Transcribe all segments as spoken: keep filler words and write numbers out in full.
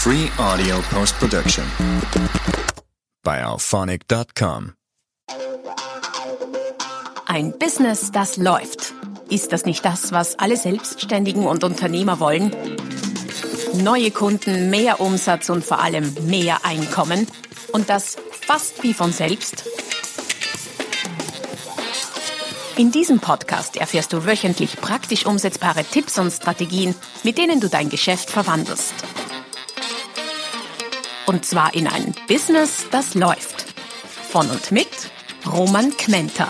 Free Audio Post-Production bei auphonic Punkt com. Ein Business, das läuft. Ist das nicht das, was alle Selbstständigen und Unternehmer wollen? Neue Kunden, mehr Umsatz und vor allem mehr Einkommen. Und das fast wie von selbst? In diesem Podcast erfährst du wöchentlich praktisch umsetzbare Tipps und Strategien, mit denen du dein Geschäft verwandelst. Und zwar in ein Business, das läuft. Von und mit Roman Kmenter.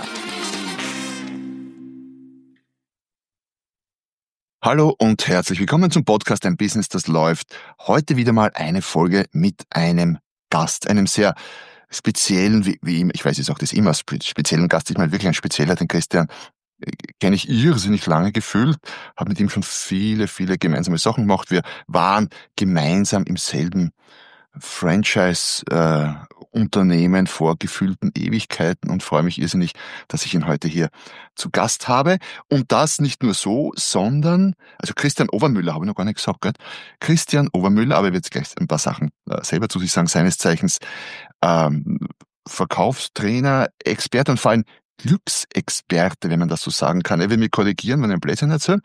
Hallo und herzlich willkommen zum Podcast Ein Business, das läuft. Heute wieder mal eine Folge mit einem Gast, einem sehr speziellen, wie, wie ich weiß, ist auch das immer speziellen Gast. Ich meine wirklich ein spezieller, den Christian kenne ich irrsinnig lange gefühlt, habe mit ihm schon viele, viele gemeinsame Sachen gemacht. Wir waren gemeinsam im selben Franchise-Unternehmen äh, vor gefühlten Ewigkeiten und freue mich irrsinnig, dass ich ihn heute hier zu Gast habe. Und das nicht nur so, sondern, also Christian Obermüller, habe ich noch gar nicht gesagt, gell? Christian Obermüller, aber er wird jetzt gleich ein paar Sachen äh, selber zu sich sagen, seines Zeichens ähm, Verkaufstrainer, Experte und vor allem Glücksexperte, wenn man das so sagen kann. Er will mich korrigieren, wenn ich ein Blödsinn erzähle,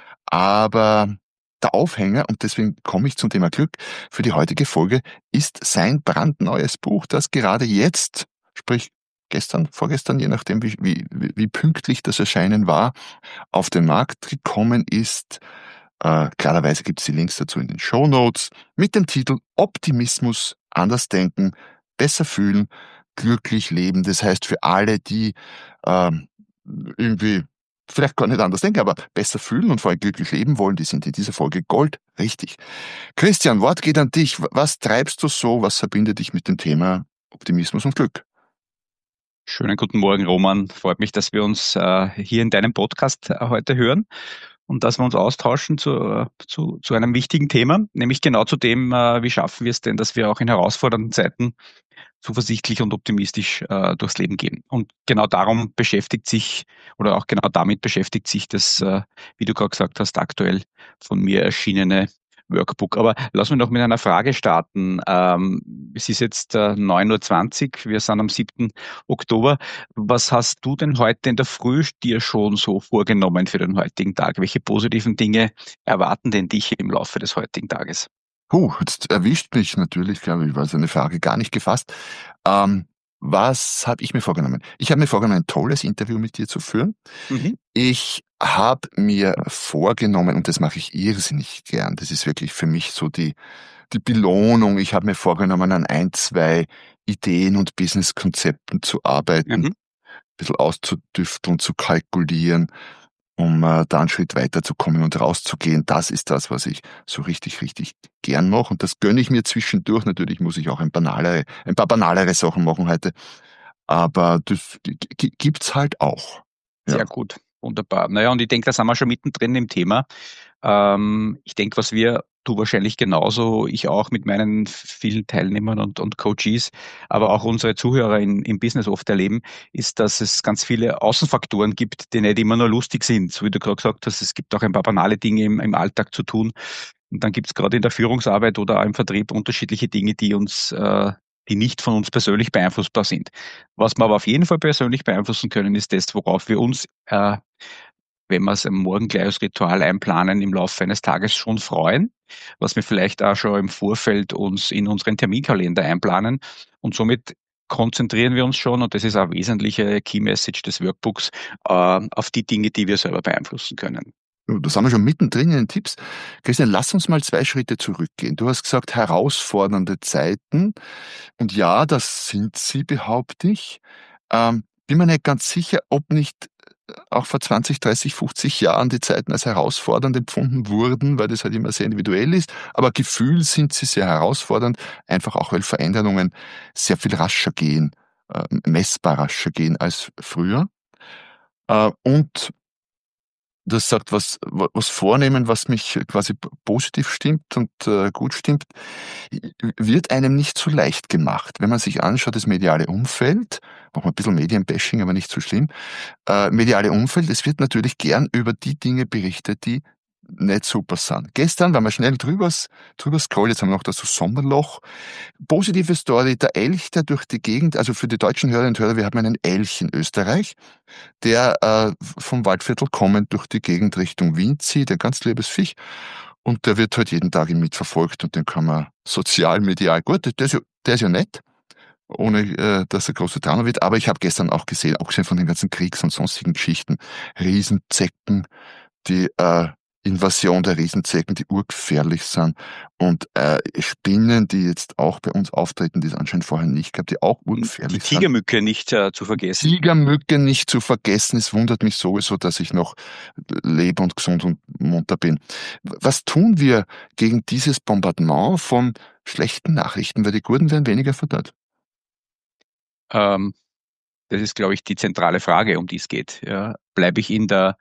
aber der Aufhänger, und deswegen komme ich zum Thema Glück, für die heutige Folge ist sein brandneues Buch, das gerade jetzt, sprich gestern, vorgestern, je nachdem wie, wie, wie pünktlich das Erscheinen war, auf den Markt gekommen ist. Äh, klarerweise gibt es die Links dazu in den Shownotes mit dem Titel Optimismus, anders denken, besser fühlen, glücklich leben. Das heißt für alle, die äh, irgendwie vielleicht gar nicht anders denken, aber besser fühlen und vor allem glücklich leben wollen, die sind in dieser Folge Gold richtig. Christian, Wort geht an dich. Was treibst du so? Was verbindet dich mit dem Thema Optimismus und Glück? Schönen guten Morgen, Roman. Freut mich, dass wir uns äh, hier in deinem Podcast äh, heute hören und dass wir uns austauschen zu, äh, zu, zu einem wichtigen Thema, nämlich genau zu dem, äh, wie schaffen wir es denn, dass wir auch in herausfordernden Zeiten zuversichtlich und optimistisch äh, durchs Leben gehen. Und genau darum beschäftigt sich oder auch genau damit beschäftigt sich das, äh, wie du gerade gesagt hast, aktuell von mir erschienene Workbook. Aber lass mich noch mit einer Frage starten. Ähm, es ist jetzt äh, neun Uhr zwanzig, wir sind am siebten Oktober. Was hast du denn heute in der Früh dir schon so vorgenommen für den heutigen Tag? Welche positiven Dinge erwarten denn dich im Laufe des heutigen Tages? Puh, jetzt erwischt mich natürlich, glaube ich, war so eine Frage gar nicht gefasst. Ähm, was habe ich mir vorgenommen? Ich habe mir vorgenommen, ein tolles Interview mit dir zu führen. Mhm. Ich habe mir vorgenommen, und das mache ich irrsinnig gern, das ist wirklich für mich so die, die Belohnung, ich habe mir vorgenommen, an ein, zwei Ideen und Businesskonzepten zu arbeiten, mhm. ein bisschen auszudüfteln, zu kalkulieren, um äh, da einen Schritt weiterzukommen und rauszugehen. Das ist das, was ich so richtig, richtig gern mache. Und das gönne ich mir zwischendurch. Natürlich muss ich auch ein, banalere, ein paar banalere Sachen machen heute. Aber das g- g- gibt's halt auch. Ja. Sehr gut, wunderbar. Naja, und ich denke, da sind wir schon mittendrin im Thema. Ähm, ich denke, was wir, du wahrscheinlich genauso, ich auch mit meinen vielen Teilnehmern und, und Coaches, aber auch unsere Zuhörer in, im Business oft erleben, ist, dass es ganz viele Außenfaktoren gibt, die nicht immer nur lustig sind. So wie du gerade gesagt hast, es gibt auch ein paar banale Dinge im, im Alltag zu tun. Und dann gibt es gerade in der Führungsarbeit oder auch im Vertrieb unterschiedliche Dinge, die uns, äh, die nicht von uns persönlich beeinflussbar sind. Was wir aber auf jeden Fall persönlich beeinflussen können, ist das, worauf wir uns äh, wenn wir es am Morgen gleich als Ritual einplanen, im Laufe eines Tages schon freuen, was wir vielleicht auch schon im Vorfeld uns in unseren Terminkalender einplanen. Und somit konzentrieren wir uns schon, und das ist eine wesentliche Key Message des Workbooks, äh, auf die Dinge, die wir selber beeinflussen können. Da sind wir schon mittendrin in den Tipps. Christian, lass uns mal zwei Schritte zurückgehen. Du hast gesagt, herausfordernde Zeiten. Und ja, das sind sie, behaupte ich. Ähm, bin mir nicht ganz sicher, ob nicht auch vor zwanzig, dreißig, fünfzig Jahren die Zeiten als herausfordernd empfunden wurden, weil das halt immer sehr individuell ist. Aber Gefühl sind sie sehr herausfordernd, einfach auch, weil Veränderungen sehr viel rascher gehen, äh, messbar rascher gehen als früher. Äh, und das sagt, was, was vornehmen, was mich quasi positiv stimmt und äh, gut stimmt, wird einem nicht so leicht gemacht. Wenn man sich anschaut, das mediale Umfeld, machen wir ein bisschen Medienbashing, aber nicht so schlimm, äh, mediale Umfeld, es wird natürlich gern über die Dinge berichtet, die nicht super sind. Gestern, wenn wir schnell drüber, drüber scrollen, jetzt haben wir noch das so Sommerloch. Positive Story, der Elch, der durch die Gegend, also für die deutschen Hörerinnen und Hörer, wir haben einen Elch in Österreich, der äh, vom Waldviertel kommend durch die Gegend Richtung Wien zieht, ein ganz liebes Viech. Und der wird halt jeden Tag mitverfolgt und den kann man sozial, medial, gut, der ist ja, der ist ja nett, ohne äh, dass er große Drama wird. Aber ich habe gestern auch gesehen, abgesehen von den ganzen Kriegs- und sonstigen Geschichten, Riesenzecken, die äh, Invasion der Riesenzecken, die urgefährlich sind und äh, Spinnen, die jetzt auch bei uns auftreten, die es anscheinend vorher nicht gab, die auch urgefährlich sind. Die Tigermücke nicht äh, zu vergessen. Tigermücke nicht zu vergessen. Es wundert mich sowieso, dass ich noch lebe und gesund und munter bin. Was tun wir gegen dieses Bombardement von schlechten Nachrichten? Weil die Guten werden weniger verdammt. Ähm, das ist, glaube ich, die zentrale Frage, um die es geht. Ja, bleibe ich in der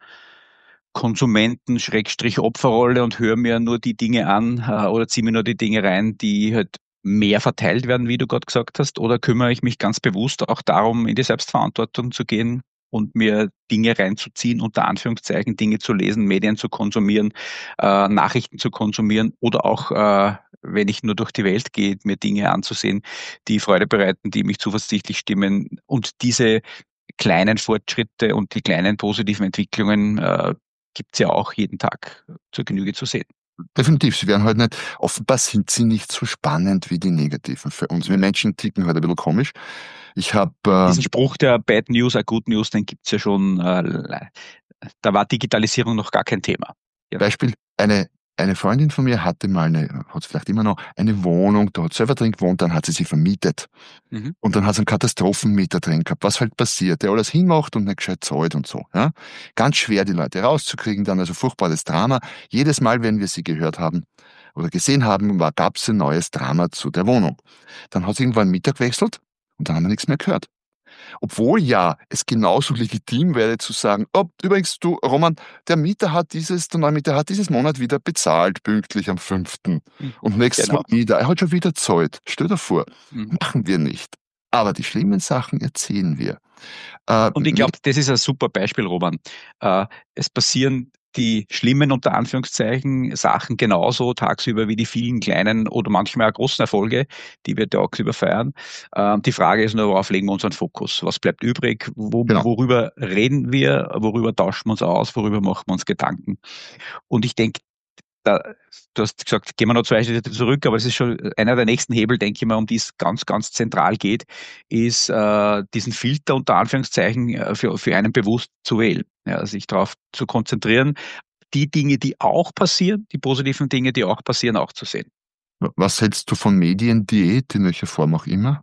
Konsumenten-Opferrolle und höre mir nur die Dinge an äh, oder ziehe mir nur die Dinge rein, die halt mehr verteilt werden, wie du gerade gesagt hast, oder kümmere ich mich ganz bewusst auch darum, in die Selbstverantwortung zu gehen und mir Dinge reinzuziehen, unter Anführungszeichen Dinge zu lesen, Medien zu konsumieren, äh, Nachrichten zu konsumieren oder auch, äh, wenn ich nur durch die Welt gehe, mir Dinge anzusehen, die Freude bereiten, die mich zuversichtlich stimmen und diese kleinen Fortschritte und die kleinen positiven Entwicklungen äh, gibt es ja auch jeden Tag zur Genüge zu sehen. Definitiv, sie werden halt nicht, offenbar sind sie nicht so spannend wie die negativen für uns. Wir Menschen ticken halt ein bisschen komisch. Ich habe äh, Diesen Spruch der Bad News are Good News, den gibt's ja schon, äh, da war Digitalisierung noch gar kein Thema. Ja. Beispiel, eine Eine Freundin von mir hatte mal eine, hat vielleicht immer noch, eine Wohnung, da hat selber drin gewohnt, dann hat sie sie vermietet. Mhm. Und dann hat sie einen Katastrophenmieter drin gehabt, was halt passiert, der alles hinmacht und nicht gescheit zahlt und so. Ja? Ganz schwer, die Leute rauszukriegen, dann also furchtbares Drama. Jedes Mal, wenn wir sie gehört haben oder gesehen haben, gab es ein neues Drama zu der Wohnung. Dann hat sie irgendwann einen Mieter gewechselt und dann haben wir nichts mehr gehört. Obwohl ja es genauso legitim wäre zu sagen, oh, übrigens du, Roman, der Mieter hat dieses, der neue Mieter hat dieses Monat wieder bezahlt, pünktlich am fünften Und nächstes Genau. Mal wieder. Er hat schon wieder zahlt. Stell dir vor. Mhm. Machen wir nicht. Aber die schlimmen Sachen erzählen wir. Äh, Und ich glaube, das ist ein super Beispiel, Roman. Äh, es passieren die schlimmen, unter Anführungszeichen, Sachen genauso tagsüber wie die vielen kleinen oder manchmal auch großen Erfolge, die wir tagsüber feiern. Ähm, die Frage ist nur, worauf legen wir unseren Fokus? Was bleibt übrig? Wo, Genau. Worüber reden wir? Worüber tauschen wir uns aus? Worüber machen wir uns Gedanken? Und ich denke, da, du hast gesagt, gehen wir noch zwei Schritte zurück, aber es ist schon einer der nächsten Hebel, denke ich mal, um die es ganz, ganz zentral geht, ist äh, diesen Filter unter Anführungszeichen äh, für, für einen bewusst zu wählen. Ja, sich darauf zu konzentrieren, die Dinge, die auch passieren, die positiven Dinge, die auch passieren, auch zu sehen. Was hältst du von Mediendiät, in welcher Form auch immer?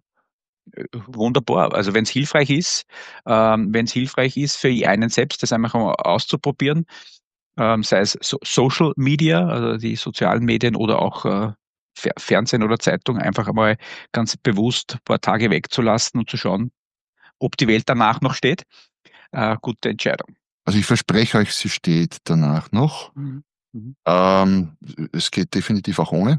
Wunderbar. Also wenn es hilfreich ist, ähm, wenn es hilfreich ist für einen selbst, das einfach mal auszuprobieren, ähm, sei es so Social Media, also die sozialen Medien oder auch äh, Fer Fernsehen oder Zeitung, einfach einmal ganz bewusst ein paar Tage wegzulassen und zu schauen, ob die Welt danach noch steht. Äh, gute Entscheidung. Also ich verspreche euch, sie steht danach noch. Mhm. Mhm. Ähm, es geht definitiv auch ohne.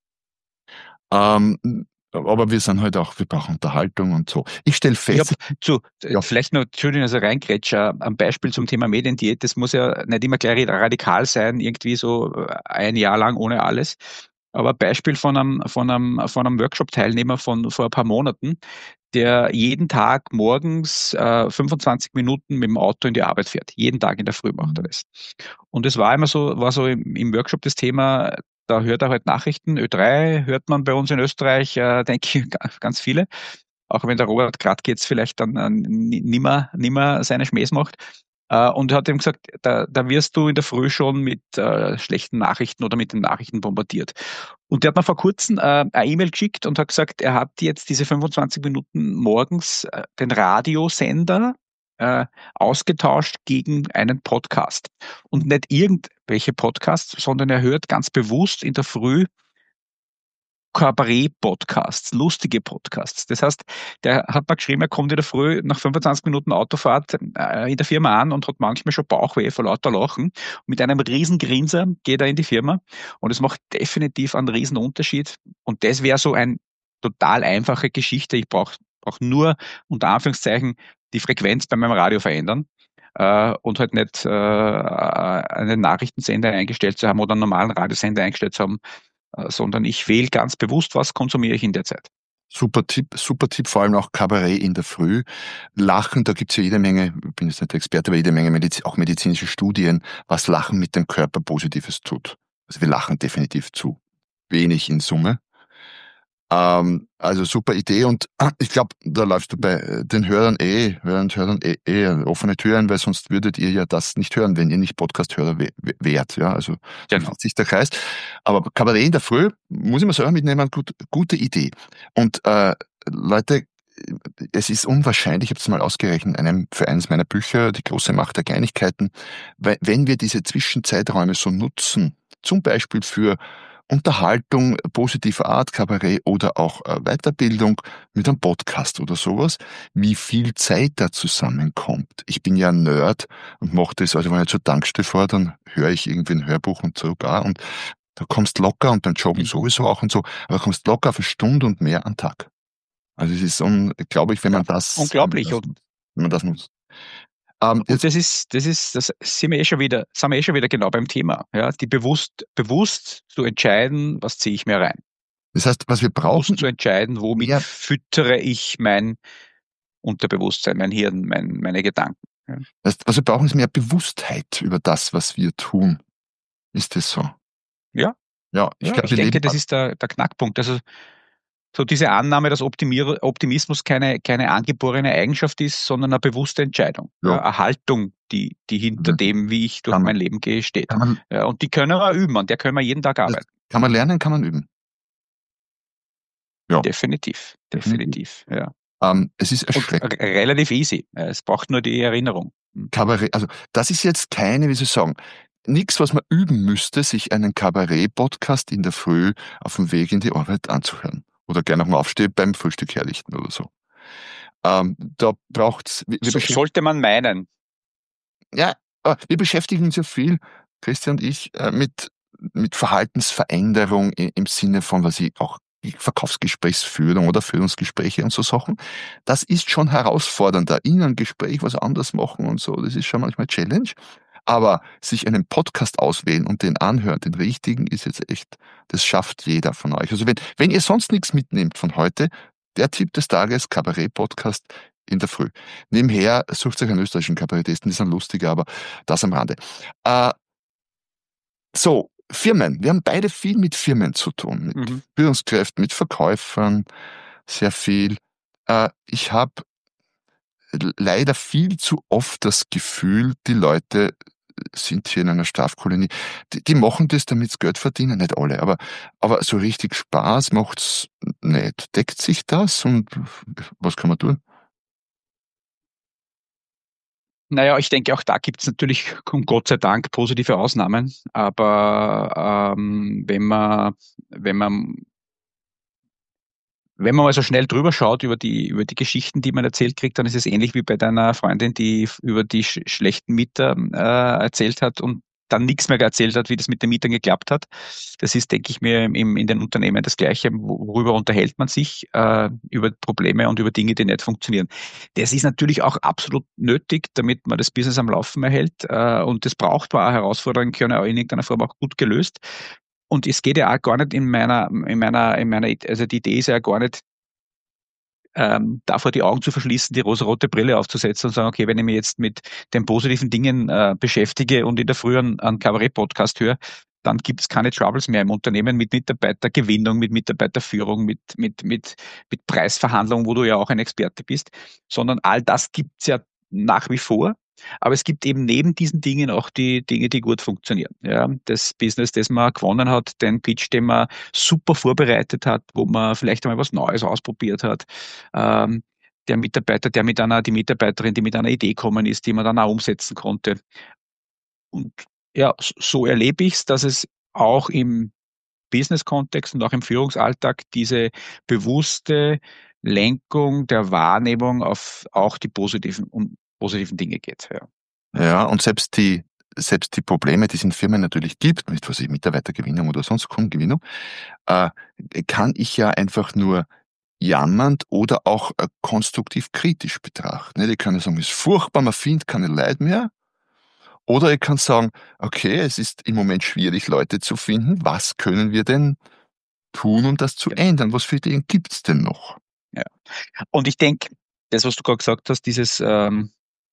Ähm, aber wir sind halt auch, wir brauchen Unterhaltung und so. Ich stelle Ich fest, hab zu, Ja. vielleicht noch, Entschuldigung, also reingrätsche, am Beispiel zum Thema Mediendiät, das muss ja nicht immer gleich radikal sein, irgendwie so ein Jahr lang ohne alles. Aber Beispiel von einem, von einem, von einem Workshop-Teilnehmer von vor ein paar Monaten, der jeden Tag morgens äh, fünfundzwanzig Minuten mit dem Auto in die Arbeit fährt. Jeden Tag in der Früh macht er das. Und es war immer so, war so im, im Workshop das Thema, da hört er halt Nachrichten, Ö drei hört man bei uns in Österreich, äh, denke ich, ganz viele. Auch wenn der Robert Kratke jetzt vielleicht dann äh, nimmer, nimmer seine Schmähs macht. Äh, und er hat ihm gesagt, da, da wirst du in der Früh schon mit äh, schlechten Nachrichten oder mit den Nachrichten bombardiert. Und der hat mir vor kurzem äh, eine E-Mail geschickt und hat gesagt, er hat jetzt diese fünfundzwanzig Minuten morgens äh, den Radiosender äh, ausgetauscht gegen einen Podcast. Und nicht irgendwelche Podcasts, sondern er hört ganz bewusst in der Früh Kabarett-Podcasts, lustige Podcasts. Das heißt, der hat mir geschrieben, er kommt in der Früh nach fünfundzwanzig Minuten Autofahrt äh, in der Firma an und hat manchmal schon Bauchweh vor lauter Lachen. Und mit einem riesen Grinser geht er in die Firma und es macht definitiv einen riesen Unterschied. Und das wäre so eine total einfache Geschichte. Ich brauche brauch nur unter Anführungszeichen die Frequenz bei meinem Radio verändern. äh, und halt nicht äh, einen Nachrichtensender eingestellt zu haben oder einen normalen Radiosender eingestellt zu haben, äh, sondern ich wähle ganz bewusst, was konsumiere ich in der Zeit. Super Tipp, super Tipp, vor allem auch Kabarett in der Früh. Lachen, da gibt's ja jede Menge, ich bin jetzt nicht der Experte, aber jede Menge Mediz auch medizinische Studien, was Lachen mit dem Körper Positives tut. Also wir lachen definitiv zu wenig in Summe. Ähm, also super Idee und ah, ich glaube, da läufst du bei den Hörern eh, Hörern und Hörern eh, eh offene Türen, weil sonst würdet ihr ja das nicht hören, wenn ihr nicht Podcast-Hörer wärt. Ja, also so Genau. schließt sich der Kreis. Aber Kabarett in der Früh, muss ich mal selber mitnehmen, gut, gute Idee. Und äh, Leute, es ist unwahrscheinlich, ich habe es mal ausgerechnet, einem, für eines meiner Bücher, Die große Macht der Kleinigkeiten, weil wenn wir diese Zwischenzeiträume so nutzen, zum Beispiel für Unterhaltung positiver Art, Kabarett oder auch äh, Weiterbildung mit einem Podcast oder sowas, wie viel Zeit da zusammenkommt. Ich bin ja ein Nerd und mache das, also wenn ich zur Tankstelle fahre, dann höre ich irgendwie ein Hörbuch und so auch und da kommst locker und beim Joggen Mhm. sowieso auch und so, aber kommst locker auf eine Stunde und mehr am Tag. Also es ist unglaublich, wenn man das, Unglaublich. wenn man das, Und, wenn man das nutzt. Ähm, und das ist, das ist, das sind wir eh schon wieder, sind wir eh schon wieder genau beim Thema. Ja, die bewusst, bewusst zu entscheiden, was ziehe ich mir rein. das heißt, was wir brauchen, Bewusst zu entscheiden, womit mehr- füttere ich mein Unterbewusstsein, mein Hirn, mein, meine Gedanken. Ja. das, was wir brauchen, ist mehr Bewusstheit über das, was wir tun. Ist das so? Ja, Ja, ich ja, glaube, ich wir denke, leben das ist der, der Knackpunkt. Also so diese Annahme, dass Optimier Optimismus keine, keine angeborene Eigenschaft ist, sondern eine bewusste Entscheidung. Ja. Ja, eine Haltung, die, die hinter Mhm. dem, wie ich durch Kann man- mein Leben gehe, steht. kann man, Ja, und die können wir üben, an der können wir jeden Tag das arbeiten. kann man lernen, kann man üben. Ja, Definitiv, definitiv. Ja. ähm, es ist Und erschreckend. r- relativ easy. Ja, es braucht nur die Erinnerung. Hm. Kabarett, also das ist jetzt keine, wie soll ich sagen, nichts, was man üben müsste, sich einen Kabarett-Podcast in der Früh auf dem Weg in die Arbeit anzuhören. Oder gerne noch mal aufstehen beim Frühstück herrichten oder so. Ähm, da braucht's, wir, wir So, beschäftigen- sollte man meinen. ja, äh, wir beschäftigen uns ja viel, Christian und ich, äh, mit, mit Verhaltensveränderung i- im Sinne von, was ich auch Verkaufsgesprächsführung oder Führungsgespräche und so Sachen. Das ist schon herausfordernder. In einem Gespräch was anderes machen und so, das ist schon manchmal Challenge. Aber sich einen Podcast auswählen und den anhören, den richtigen, ist jetzt echt, das schafft jeder von euch. Also wenn, wenn ihr sonst nichts mitnehmt von heute, der Tipp des Tages, Kabarett-Podcast in der Früh. Nebenher sucht euch einen österreichischen Kabarettisten, die sind lustiger, aber das am Rande. Äh, so, Firmen. Wir haben beide viel mit Firmen zu tun, mit Mhm. Führungskräften, mit Verkäufern, sehr viel. Äh, ich habe leider viel zu oft das Gefühl, die Leute sind hier in einer Strafkolonie. Die, die machen das, damit sie Geld verdienen, nicht alle, aber, aber so richtig Spaß macht's nicht. Deckt sich das und was kann man tun? Naja, ich denke, auch da gibt es natürlich, um Gott sei Dank, positive Ausnahmen. Aber ähm, wenn man, wenn man, wenn man mal so schnell drüber schaut über die, über die Geschichten, die man erzählt kriegt, dann ist es ähnlich wie bei deiner Freundin, die f- über die sch schlechten Mieter äh, erzählt hat und dann nichts mehr erzählt hat, wie das mit den Mietern geklappt hat. Das ist, denke ich mir, im, in den Unternehmen das Gleiche. Worüber unterhält man sich? Äh, über Probleme und über Dinge, die nicht funktionieren. Das ist natürlich auch absolut nötig, damit man das Business am Laufen erhält. Äh, und das braucht man auch. Herausforderungen können auch in irgendeiner Form auch gut gelöst. Und es geht ja auch gar nicht in meiner, in meiner, in meiner, also die Idee ist ja gar nicht, ähm, davor die Augen zu verschließen, die rosarote Brille aufzusetzen und sagen, okay, wenn ich mich jetzt mit den positiven Dingen äh, beschäftige und in der Früh einen, einen Kabarett-Podcast höre, dann gibt es keine Troubles mehr im Unternehmen mit Mitarbeitergewinnung, mit Mitarbeiterführung, mit, mit, mit, mit Preisverhandlungen, wo du ja auch ein Experte bist, sondern all das gibt's ja nach wie vor. Aber es gibt eben neben diesen Dingen auch die Dinge, die gut funktionieren. Ja, das Business, das man gewonnen hat, den Pitch, den man super vorbereitet hat, wo man vielleicht einmal was Neues ausprobiert hat. Ähm, der Mitarbeiter, der mit einer, die Mitarbeiterin, die mit einer Idee gekommen ist, die man dann auch umsetzen konnte. Und ja, s- so erlebe ich es, dass es auch im Business-Kontext und auch im Führungsalltag diese bewusste Lenkung der Wahrnehmung auf auch die positiven und positiven Dinge geht. Ja. Ja, und selbst die, selbst die Probleme, die es in Firmen natürlich gibt, mit was ich Mitarbeitergewinnung oder sonst Kundengewinnung, äh, kann ich ja einfach nur jammernd oder auch äh, konstruktiv kritisch betrachten. Ich kann ja sagen, es ist furchtbar, man findet keine Leute mehr. Oder ich kann sagen, okay, es ist im Moment schwierig, Leute zu finden. Was können wir denn tun, um das zu ändern? Was für Ideen gibt's denn noch? Ja. Und ich denke, das, was du gerade gesagt hast, dieses ähm,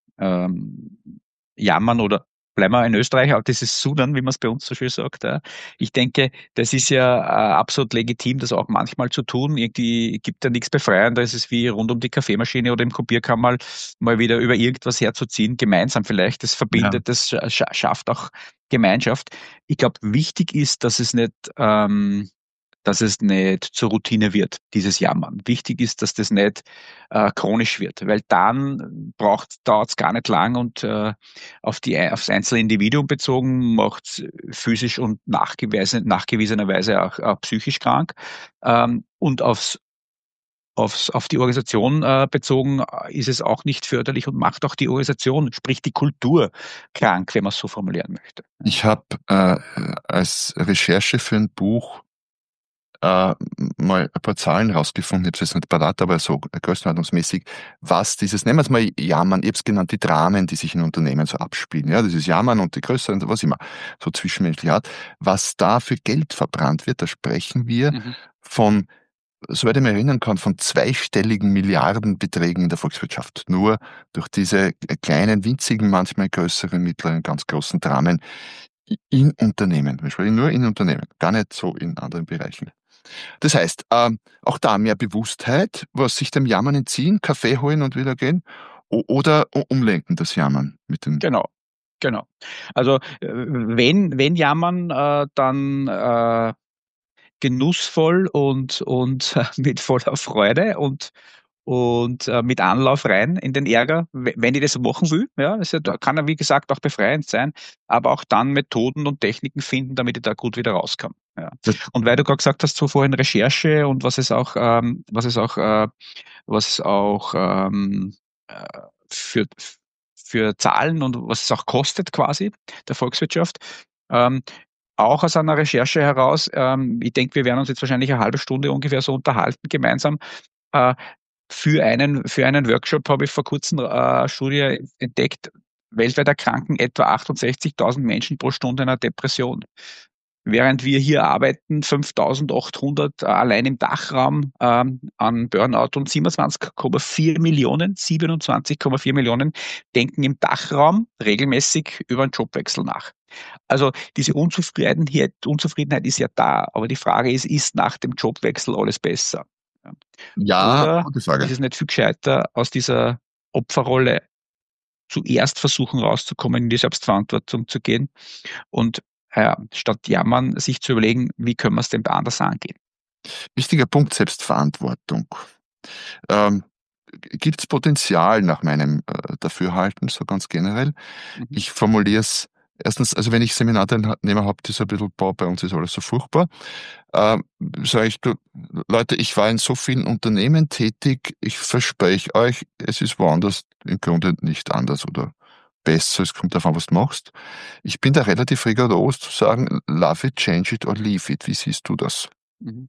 ähm, Jammern oder bleiben wir in Österreich, auch dieses Sudern, wie man es bei uns so schön sagt. Ja. Ich denke, das ist ja äh, absolut legitim, das auch manchmal zu tun. Irgendwie gibt ja nichts Befreienderes, es ist wie rund um die Kaffeemaschine oder im Kopierkammer mal wieder über irgendwas herzuziehen, gemeinsam vielleicht. Das Ja. verbindet, das sch- schafft auch Gemeinschaft. Ich glaube, wichtig ist, dass es nicht ähm, dass es nicht zur Routine wird, dieses Jammern. Wichtig ist, dass das nicht äh, chronisch wird, weil dann braucht, dauert es gar nicht lang und äh, auf die, aufs einzelne Individuum bezogen macht es physisch und nachgewiesen, nachgewiesenerweise auch, auch psychisch krank. Ähm, und aufs Aufs, auf die Organisation äh, bezogen äh, ist es auch nicht förderlich und macht auch die Organisation, sprich die Kultur, krank, wenn man es so formulieren möchte. Ich habe äh, als Recherche für ein Buch äh, mal ein paar Zahlen rausgefunden, ich habe es jetzt nicht parat, aber so größenordnungsmäßig, was dieses, nehmen wir es mal Jammern, ich habe es genannt, die Dramen, die sich in Unternehmen so abspielen, ja, dieses Jammern und die größeren, was immer so zwischenmenschlich hat, was da für Geld verbrannt wird, da sprechen wir Mhm. von, soweit ich mich erinnern kann, von zweistelligen Milliardenbeträgen in der Volkswirtschaft. Nur durch diese kleinen, winzigen, manchmal größeren, mittleren, ganz großen Dramen in Unternehmen. Wir sprechen nur in Unternehmen, gar nicht so in anderen Bereichen. Das heißt, ähm, auch da mehr Bewusstheit, was sich dem Jammern entziehen, Kaffee holen und wieder gehen, o- oder u- umlenken das Jammern mit dem. Genau, genau. Also äh, wenn, wenn jammern, äh, dann äh, genussvoll und, und äh, mit voller Freude und, und äh, mit Anlauf rein in den Ärger, we- wenn ich das machen will. Ja, das ist ja, kann ja wie gesagt auch befreiend sein, aber auch dann Methoden und Techniken finden, damit ich da gut wieder rauskomme. Ja. Das, Und weil du gerade gesagt hast, so vorhin Recherche und was es auch, ähm, was es auch, äh, was es auch ähm, äh, für, für Zahlen und was es auch kostet quasi der Volkswirtschaft. Ähm, auch aus einer Recherche heraus, ähm, ich denke, wir werden uns jetzt wahrscheinlich eine halbe Stunde ungefähr so unterhalten gemeinsam. Äh, für einen, für einen Workshop habe ich vor kurzem äh, eine Studie entdeckt, weltweit erkranken etwa achtundsechzigtausend Menschen pro Stunde an einer Depression. Während wir hier arbeiten, fünftausendachthundert äh, allein im Dachraum ähm, an Burnout und siebenundzwanzig Komma vier Millionen, siebenundzwanzig Komma vier Millionen denken im Dachraum regelmäßig über einen Jobwechsel nach. Also diese Unzufriedenheit, Unzufriedenheit ist ja da, aber die Frage ist, ist nach dem Jobwechsel alles besser? Ja. ja, Oder gute ist Frage. es nicht viel gescheiter, aus dieser Opferrolle zuerst versuchen rauszukommen, in die Selbstverantwortung zu gehen und ja, statt jammern, sich zu überlegen, wie können wir es denn anders angehen? Wichtiger Punkt, Selbstverantwortung. Ähm, Gibt es Potenzial nach meinem äh, Dafürhalten, so ganz generell? Mhm. Ich formuliere es erstens, also wenn ich Seminarteilnehmer habe, die so ein bisschen, boah, bei uns ist alles so furchtbar, äh, sage ich, du, Leute, ich war in so vielen Unternehmen tätig, ich verspreche euch, es ist woanders im Grunde nicht anders oder besser, es kommt davon, was du machst. Ich bin da relativ rigoros zu sagen, love it, change it or leave it. Wie siehst du das? Mhm.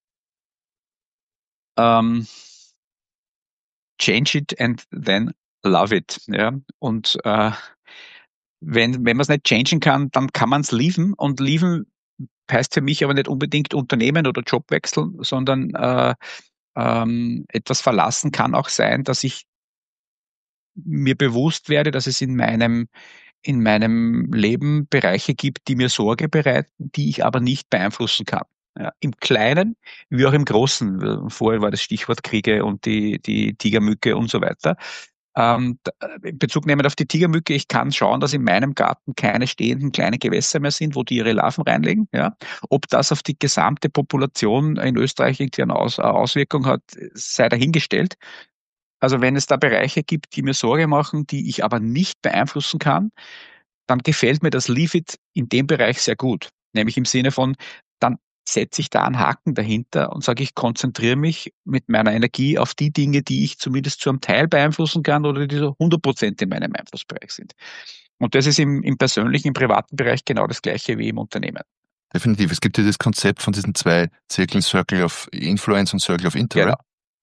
Ähm, change it and then love it. Ja? Und äh, wenn, wenn man es nicht changen kann, dann kann man es leaven. Und leaven heißt für mich aber nicht unbedingt Unternehmen oder Jobwechsel, sondern äh, ähm, etwas verlassen kann auch sein, dass ich mir bewusst werde, dass es in meinem, in meinem Leben Bereiche gibt, die mir Sorge bereiten, die ich aber nicht beeinflussen kann. Ja, im Kleinen wie auch im Großen. Vorher war das Stichwort Kriege und die, die Tigermücke und so weiter. Ähm, Bezug nehmend auf die Tigermücke, ich kann schauen, dass in meinem Garten keine stehenden kleinen Gewässer mehr sind, wo die ihre Larven reinlegen. Ja. Ob das auf die gesamte Population in Österreich irgendwie eine Aus Auswirkung hat, sei dahingestellt. Also wenn es da Bereiche gibt, die mir Sorge machen, die ich aber nicht beeinflussen kann, dann gefällt mir das Leave It in dem Bereich sehr gut. Nämlich im Sinne von, dann setze ich da einen Haken dahinter und sage, ich konzentriere mich mit meiner Energie auf die Dinge, die ich zumindest zu einem Teil beeinflussen kann oder die so hundert Prozent in meinem Einflussbereich sind. Und das ist im, im persönlichen, im privaten Bereich genau das Gleiche wie im Unternehmen. Definitiv. Es gibt ja das Konzept von diesen zwei Zirkeln, Circle of Influence und Circle of Genau, Interest.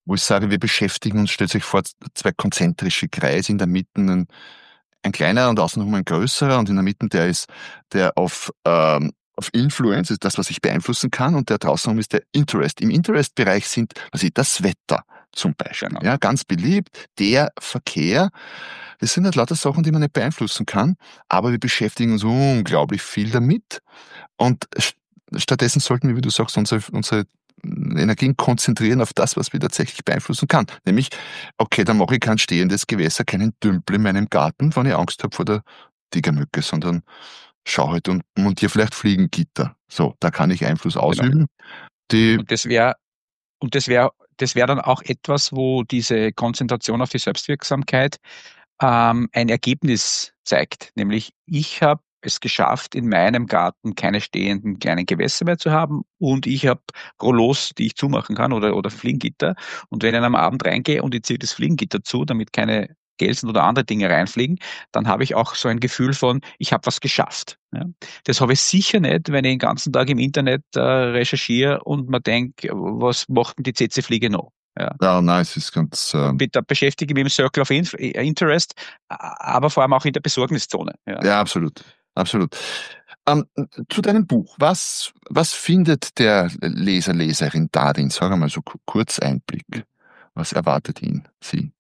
wo ich sage, wir beschäftigen uns, stellt euch vor, zwei konzentrische Kreise, in der Mitte ein, ein kleiner und außenrum ein größerer, und in der Mitte der ist, der auf, ähm, auf Influence, ist das, was ich beeinflussen kann, und der draußen ist der Interest. Im Interest-Bereich sind, was ich, das Wetter zum Beispiel, Genau. ja, ganz beliebt, der Verkehr. Das sind halt lauter Sachen, die man nicht beeinflussen kann, aber wir beschäftigen uns unglaublich viel damit, und st- stattdessen sollten wir, wie du sagst, unsere, unsere Energien konzentrieren auf das, was wir tatsächlich beeinflussen kann. Nämlich, okay, dann mache ich kein stehendes Gewässer, keinen Dümpel in meinem Garten, wenn ich Angst habe vor der Tigermücke, sondern schau halt und montiere vielleicht Fliegengitter. So, da kann ich Einfluss ausüben. Die, Und das wäre, und das wäre, das wäre dann auch etwas, wo diese Konzentration auf die Selbstwirksamkeit ähm, ein Ergebnis zeigt. Nämlich, ich habe es geschafft, in meinem Garten keine stehenden kleinen Gewässer mehr zu haben, und ich habe Rollos, die ich zumachen kann, oder, oder Fliegengitter. Und wenn ich dann am Abend reingehe und ich ziehe das Fliegengitter zu, damit keine Gelsen oder andere Dinge reinfliegen, dann habe ich auch so ein Gefühl von, ich habe was geschafft. Ja. Das habe ich sicher nicht, wenn ich den ganzen Tag im Internet äh, recherchiere und mir denke, was macht denn die C C-Fliege noch? Ja. ja, nein, es ist ganz, äh, Da beschäftige ich mich im Circle of Interest, aber vor allem auch in der Besorgniszone. Ja. ja, absolut, absolut. Ähm, zu deinem Buch, was, was findet der Leser, Leserin darin? Sag einmal so kurz Einblick. Was erwartet ihn, sie?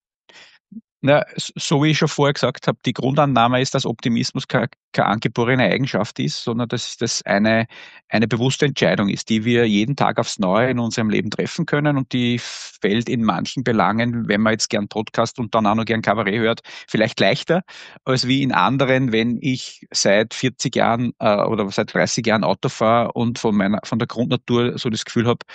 Na, so wie ich schon vorher gesagt habe, die Grundannahme ist, dass Optimismus keine, keine angeborene Eigenschaft ist, sondern dass das eine, eine bewusste Entscheidung ist, die wir jeden Tag aufs Neue in unserem Leben treffen können, und die fällt in manchen Belangen, wenn man jetzt gern Podcast und dann auch noch gern Kabarett hört, vielleicht leichter, als wie in anderen, wenn ich seit vierzig Jahren äh, oder seit dreißig Jahren Auto fahre und von meiner, von der Grundnatur so das Gefühl habe,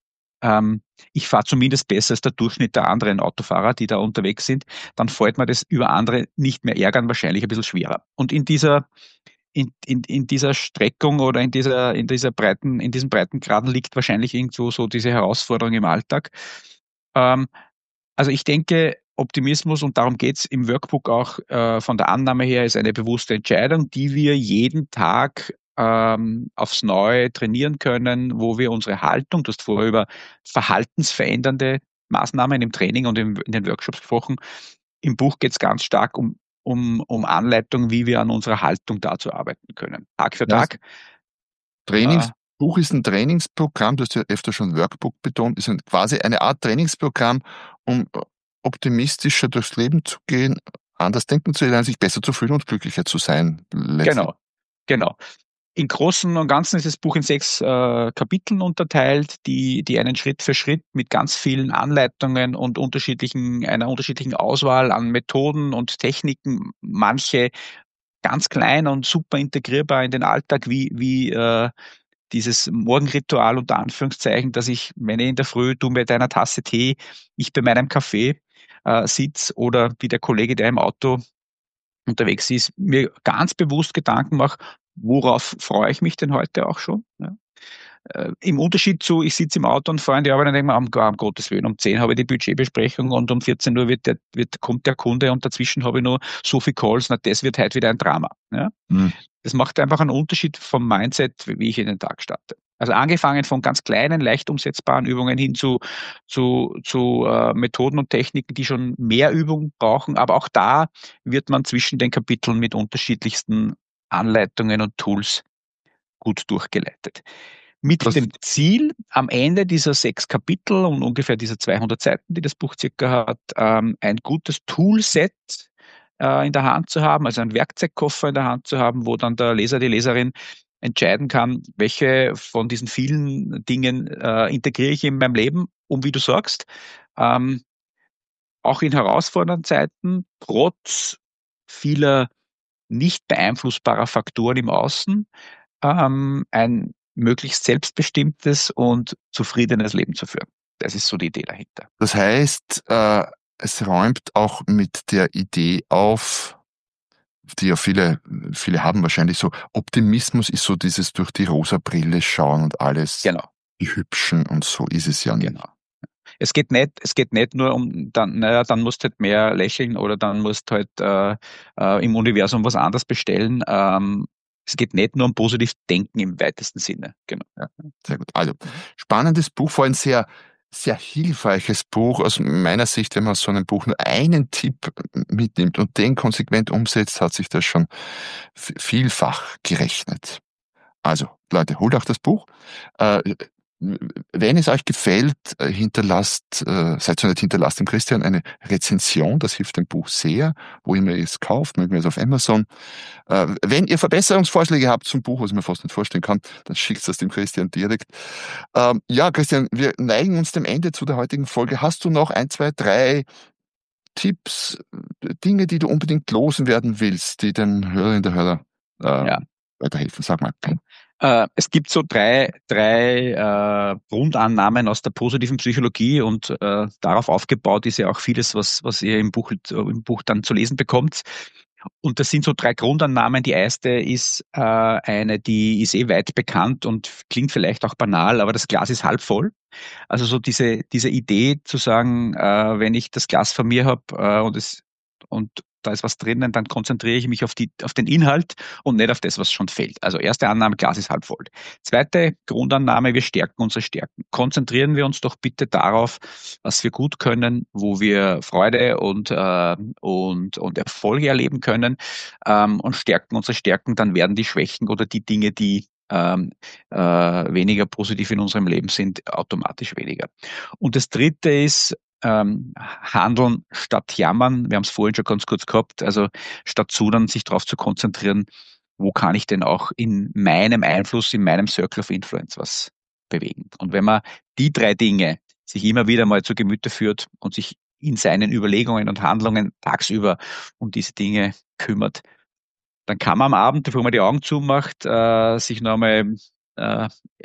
ähm, ich fahre zumindest besser als der Durchschnitt der anderen Autofahrer, die da unterwegs sind, dann fällt mir das über andere nicht mehr ärgern wahrscheinlich ein bisschen schwerer. Und in dieser, in, in, in dieser Streckung oder in dieser, in dieser breiten, in diesem Breitengraden liegt wahrscheinlich irgendwo so diese Herausforderung im Alltag. Ähm, also ich denke, Optimismus, und darum geht's im Workbook auch äh, von der Annahme her, ist eine bewusste Entscheidung, die wir jeden Tag ähm, aufs Neue trainieren können, wo wir unsere Haltung, du hast vorher über verhaltensverändernde Maßnahmen im Training und im, in den Workshops gesprochen. Im Buch geht's ganz stark um, um, um Anleitung, wie wir an unserer Haltung dazu arbeiten können. Tag für Ja, Tag. Trainings, Äh, Buch ist ein Trainingsprogramm, du hast ja öfter schon Workbook betont, ist ein, quasi eine Art Trainingsprogramm, um optimistischer durchs Leben zu gehen, anders denken zu lernen, sich besser zu fühlen und glücklicher zu sein. Letztlich. genau, genau. Im Großen und Ganzen ist das Buch in sechs äh, Kapiteln unterteilt, die, die einen Schritt für Schritt mit ganz vielen Anleitungen und unterschiedlichen, einer unterschiedlichen Auswahl an Methoden und Techniken, manche ganz klein und super integrierbar in den Alltag, wie, wie äh, dieses Morgenritual unter Anführungszeichen, dass ich, wenn ich in der Früh, du mit einer Tasse Tee, ich bei meinem Kaffee äh, sitze, oder wie der Kollege, der im Auto unterwegs ist, mir ganz bewusst Gedanken mache, worauf freue ich mich denn heute auch schon? Ja. Äh, Im Unterschied zu, ich sitze im Auto und fahre in die Arbeit und denke mir, um, um Gottes Willen, um zehn habe ich die Budgetbesprechung und um vierzehn Uhr wird der, wird, kommt der Kunde und dazwischen habe ich nur so viel Calls, na, das wird heute wieder ein Drama. Ja. Hm. Das macht einfach einen Unterschied vom Mindset, wie ich in den Tag starte. Also angefangen von ganz kleinen, leicht umsetzbaren Übungen hin zu, zu, zu äh, Methoden und Techniken, die schon mehr Übung brauchen. Aber auch da wird man zwischen den Kapiteln mit unterschiedlichsten Anleitungen und Tools gut durchgeleitet. Mit Das- dem Ziel, am Ende dieser sechs Kapitel und ungefähr dieser zweihundert Seiten, die das Buch circa hat, ähm, ein gutes Toolset äh, in der Hand zu haben, also einen Werkzeugkoffer in der Hand zu haben, wo dann der Leser, die Leserin entscheiden kann, welche von diesen vielen Dingen äh, integriere ich in meinem Leben, um, wie du sagst, ähm, auch in herausfordernden Zeiten, trotz vieler nicht beeinflussbarer Faktoren im Außen, ähm, ein möglichst selbstbestimmtes und zufriedenes Leben zu führen. Das ist so die Idee dahinter. Das heißt, äh, es räumt auch mit der Idee auf, die ja viele, viele haben wahrscheinlich so, Optimismus ist so dieses durch die rosa Brille schauen und alles Genau. die Hübschen, und so ist es ja nicht. Genau. Es geht nicht, es geht nicht nur um, dann, naja, dann musst du halt mehr lächeln oder dann musst du halt äh, äh, im Universum was anderes bestellen. Ähm, es geht nicht nur um positiv Denken im weitesten Sinne. Genau. Ja, sehr gut. Also, spannendes Buch, vor allem sehr sehr hilfreiches Buch aus meiner Sicht. Wenn man aus so einem Buch nur einen Tipp mitnimmt und den konsequent umsetzt, hat sich das schon vielfach gerechnet. Also, Leute, holt auch das Buch. Äh, wenn es euch gefällt, hinterlasst, äh, seid so nett, hinterlasst dem Christian eine Rezension. Das hilft dem Buch sehr, wo ihr mir es kauft, mögen wir es auf Amazon. Äh, wenn ihr Verbesserungsvorschläge habt zum Buch, was ich mir fast nicht vorstellen kann, dann schickt das dem Christian direkt. Ähm, ja, Christian, wir neigen uns dem Ende zu der heutigen Folge. Hast du noch ein, zwei, drei Tipps, Dinge, die du unbedingt loswerden willst, die den Hörerinnen der Hörer äh, ja. weiterhelfen? Sag mal. Äh, es gibt so drei, drei äh, Grundannahmen aus der positiven Psychologie und äh, darauf aufgebaut ist ja auch vieles, was, was ihr im Buch, im Buch dann zu lesen bekommt. Und das sind so drei Grundannahmen. Die erste ist äh, eine, die ist eh weit bekannt und klingt vielleicht auch banal, aber das Glas ist halb voll. Also so diese, diese Idee zu sagen, äh, wenn ich das Glas vor mir habe äh, und es und da ist was drinnen, dann konzentriere ich mich auf, die, auf den Inhalt und nicht auf das, was schon fehlt. Also erste Annahme, Glas ist halb voll. Zweite Grundannahme, wir stärken unsere Stärken. Konzentrieren wir uns doch bitte darauf, was wir gut können, wo wir Freude und, äh, und, und Erfolge erleben können ähm, und stärken unsere Stärken, dann werden die Schwächen oder die Dinge, die ähm, äh, weniger positiv in unserem Leben sind, automatisch weniger. Und das dritte ist, Ähm, handeln statt jammern. Wir haben es vorhin schon ganz kurz gehabt. Also statt zudern, sich darauf zu konzentrieren, wo kann ich denn auch in meinem Einfluss, in meinem Circle of Influence was bewegen. Und wenn man die drei Dinge sich immer wieder mal zu Gemüte führt und sich in seinen Überlegungen und Handlungen tagsüber um diese Dinge kümmert, dann kann man am Abend, bevor man die Augen zumacht, äh, sich nochmal äh,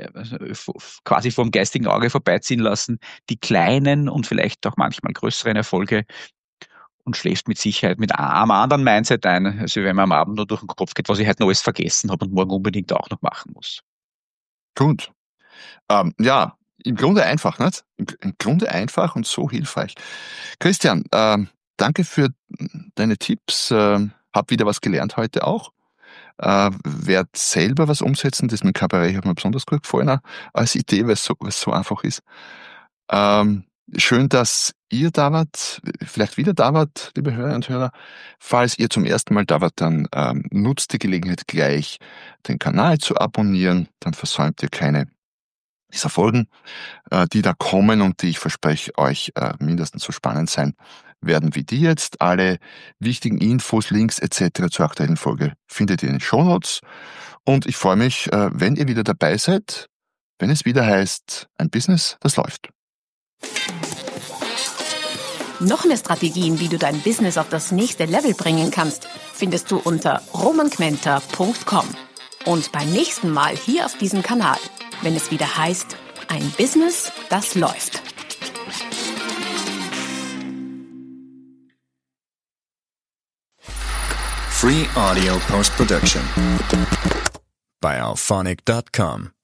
quasi vom geistigen Auge vorbeiziehen lassen, die kleinen und vielleicht auch manchmal größeren Erfolge und schläfst mit Sicherheit mit einem anderen Mindset ein, also wenn man am Abend nur durch den Kopf geht, was ich heute noch alles vergessen habe und morgen unbedingt auch noch machen muss. Gut. Ähm, ja, im Grunde einfach, nicht? Im, im Grunde einfach und so hilfreich. Christian, ähm, danke für deine Tipps. Ähm, hab wieder was gelernt heute auch. Äh, werd selber was umsetzen. Das mit Kabarett hat mir besonders gut gefallen als Idee, weil es so, so einfach ist. Ähm, schön, dass ihr da wart, vielleicht wieder da wart, liebe Hörerinnen und Hörer. Falls ihr zum ersten Mal da wart, dann ähm, nutzt die Gelegenheit gleich, den Kanal zu abonnieren. Dann versäumt ihr keine dieser Folgen, äh, die da kommen und die, ich verspreche euch, äh, mindestens so spannend sein werden wie die jetzt. Alle wichtigen Infos, Links et cetera zur aktuellen Folge findet ihr in den Shownotes. Und ich freue mich, äh, wenn ihr wieder dabei seid, wenn es wieder heißt, ein Business, das läuft. Noch mehr Strategien, wie du dein Business auf das nächste Level bringen kannst, findest du unter romanquenter punkt com. Und beim nächsten Mal hier auf diesem Kanal, wenn es wieder heißt, ein Business, das läuft. Free Audio Post Production by alphonic dot com.